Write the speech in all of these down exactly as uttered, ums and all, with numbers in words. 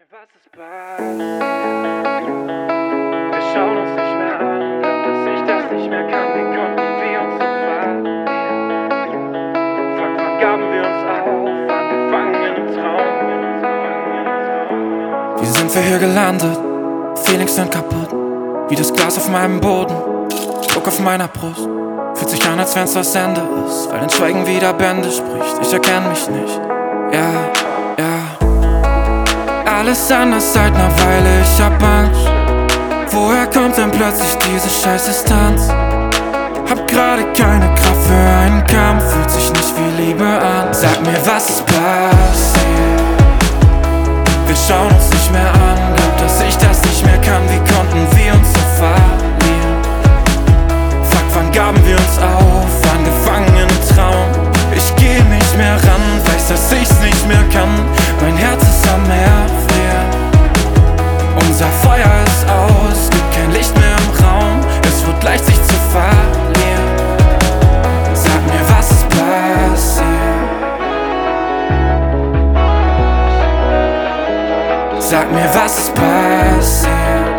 Was ist passiert? Wir schauen uns nicht mehr an, glaub, dass ich das nicht mehr kann. Wie konnten wir uns so verlieren? Fuck, wann gaben wir uns auf? Waren gefangen in einem Traum? Wie sind wir hier gelandet? Feelings sind kaputt, wie das Glas auf meinem Boden, Druck auf meiner Brust. Fühlt sich an, als wenn's das Ende ist, weil ein Schweigen wieder Bände spricht. Ich erkenn mich nicht, ja, ja. Alles anders seit ner Weile, ich hab Angst. Woher kommt denn plötzlich diese scheiß Distanz? Hab grade keine Kraft für einen Kampf, fühlt sich nicht wie Liebe an. Sag mir, was ist passiert? Wir schauen uns nicht mehr an, glaub, dass ich das nicht mehr kann. Wie konnten wir uns so verlieren? Fuck, wann gaben wir uns auf? Waren gefangen in einem Traum. Ich geh nicht mehr ran, weiß, dass ich's nicht mehr kann. Mein Herz ist am Erfrieren. Unser Feuer ist aus, gibt kein Licht mehr im Raum. Es wird leicht, sich zu verlieren. Sag mir, was ist passiert? Sag mir, was ist passiert?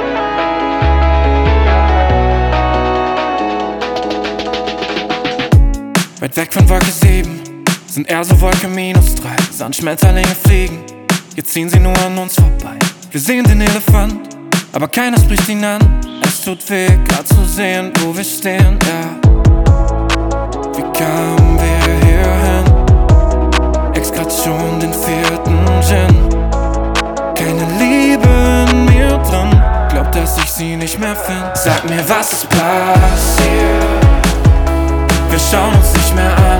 Weit weg von Wolke sieben sind eher so Wolke minus drei. Sandschmetterlinge fliegen, jetzt ziehen sie nur an uns vorbei. Wir sehen den Elefant, aber keiner spricht ihn an. Es tut weh, grad zu sehen, wo wir stehen, ja. Wie kamen wir hierhin? Ex grad schon den vierten Gin. Keine Liebe in mir drin, glaub, dass ich sie nicht mehr find. Sag mir, was ist passiert? Wir schauen uns nicht mehr an,